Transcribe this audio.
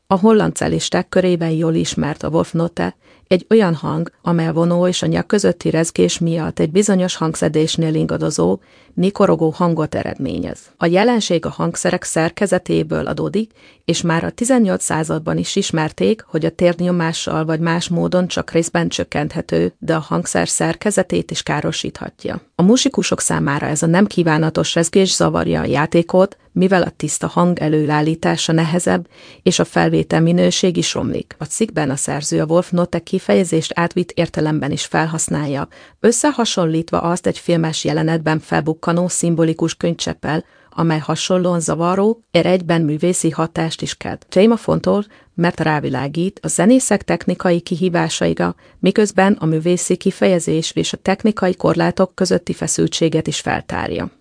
A holland cellisták körében jól ismert a Wolfnote, egy olyan hang, amely a vonó és a nyak közötti rezgés miatt egy bizonyos hangszedésnél ingadozó, nyikorogó hangot eredményez. A jelenség a hangszerek szerkezetéből adódik, és már a 18. században is ismerték, hogy a térnyomással vagy más módon csak részben csökkenthető, de a hangszer szerkezetét is károsíthatja. A musikusok számára ez a nem kívánatos rezgés zavarja a játékot, mivel a tiszta hang előállítása nehezebb, és a felvétel minőség is romlik. A cikkben a szerző a Wolfnote kifejezést átvitt értelemben is felhasználja, összehasonlítva azt egy filmes jelenetben felbukkanó szimbolikus könycseppel, amely hasonlóan zavaró, egyben művészi hatást is kelt. Téma fontos, mert rávilágít a zenészek technikai kihívásaira, miközben a művészi kifejezés és a technikai korlátok közötti feszültséget is feltárja.